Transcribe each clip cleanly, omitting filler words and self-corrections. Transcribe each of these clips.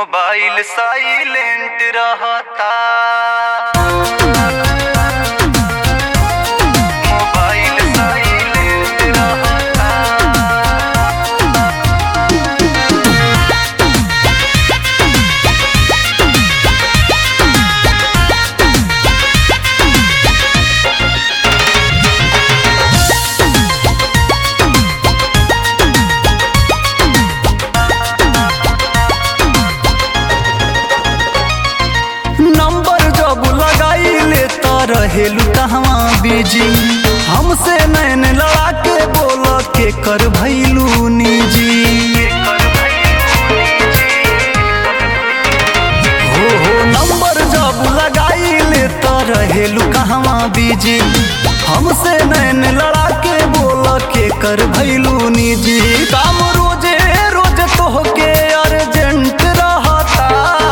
Mobile silent रहता। Mobile silent रहता। Number जब लगाइले त रहेलू कहवा बिजी, हमसे नैन लड़ा के बोल के कर भैलू निजी। हो नंबर जब लगाइले त रहेलू कहवा बिजी, हमसे नैन लड़ा के बोल के कर भैलू निजी। काम रोजे रोज तोहके अर्जेंट रहता,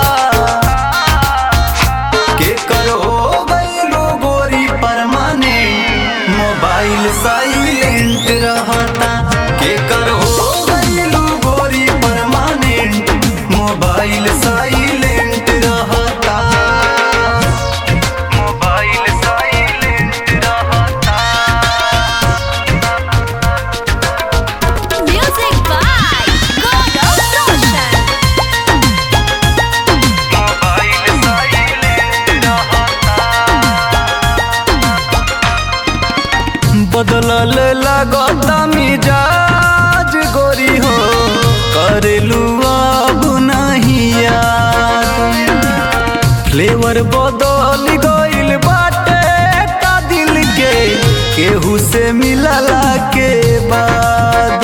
के करो गइलू गोरी परमानेंट मोबाइल साइलेंट रहता। के करो गइलू गोरी परमानेंट मोबाइल साइलेंट रहता। मोबाइल साइलेंट रहता। Music by Gaurav Roshan. Mobile silent रहता। बदलल लगता मिजाज गोरी हो, करेलू अब नहीं याद। फ्लेवर बदल गइल बाटे का दिल के, केहू से मिलला के बाद।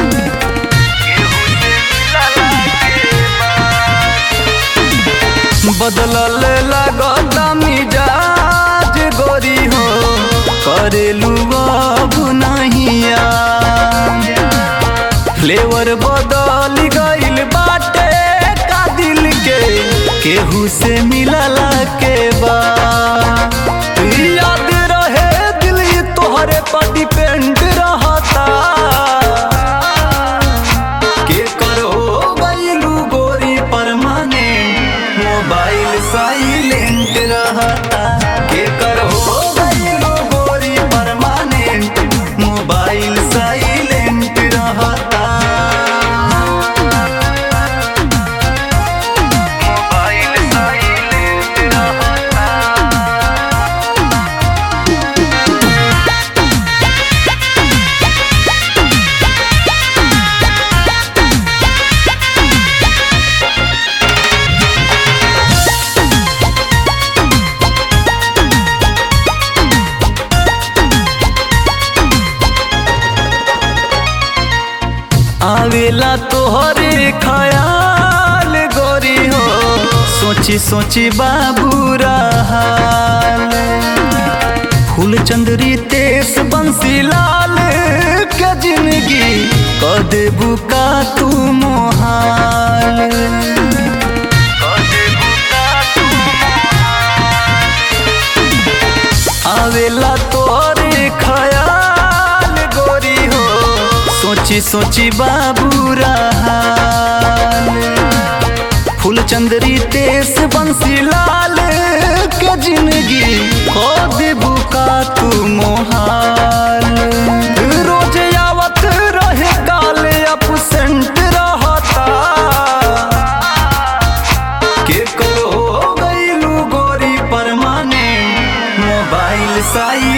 बदलल लगता मिजाज गोरी हो, करेलू अब नहीं याद। फ्लेवर बदल गइल बाटे का दिल के, केहू से मिलला के बाद। याद रहे दिल तोहरे पर डिपेंड रहता। के करो गइलू गोरी परमानेंट मोबाइल साइलेंट रहता। के करो गइलू गोरी परमानेंट मोबाइल साइलेंट रहता। मोबाइल साइलेंट रहता। आवेला तोहरे ख्याल गोरी हो, सोची सोची बाबू हाल। फूल चंदरी तेस बंसी लाल के जिंदगी क देबू का तू मोहाल। आवेला तोहरे ख्याल गोरी हो, सोची सोची बाबू हाल। फूल चंदरी तेस बंसी लाल के जिंदगी खो देबू का तू मोहाल। रोज आवत रहे काल अपसेंट रहता। के करो गइलू गोरी परमानेंट मोबाइल साइलेंट